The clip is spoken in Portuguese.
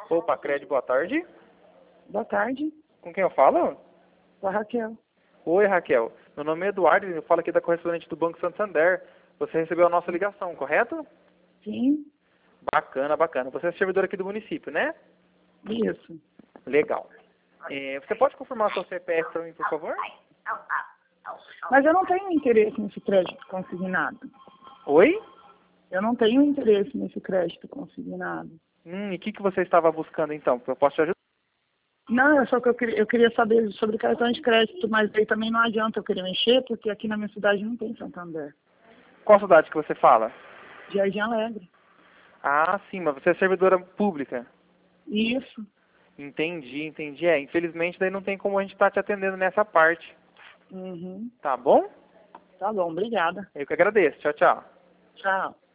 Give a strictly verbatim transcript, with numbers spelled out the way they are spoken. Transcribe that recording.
Opa, Cred, boa tarde. Boa tarde, Com quem eu falo? com a Raquel. Oi, Raquel. Meu nome é Eduardo, eu falo aqui da correspondente do Banco Santander. Você recebeu a nossa ligação, correto? Sim, Bacana, bacana. Você é servidor aqui do município, né? isso. Legal. É, você pode confirmar seu C P F para mim, por favor? Mas eu não tenho interesse nesse crédito consignado. Oi? Eu não tenho interesse nesse crédito consignado. Hum, e o que, que você estava buscando, então? Eu posso te ajudar? Não, é só que eu queria, eu queria saber sobre cartão de crédito, mas aí também não adianta eu querer mexer, porque aqui na minha cidade não tem Santander. Qual cidade que você fala? Jardim Alegre. Ah, sim, mas você é servidora pública. Isso. Entendi, entendi. É, infelizmente daí não tem como a gente estar te atendendo nessa parte. Uhum. Tá bom? Tá bom, obrigada. Eu que agradeço. Tchau, tchau. Tchau.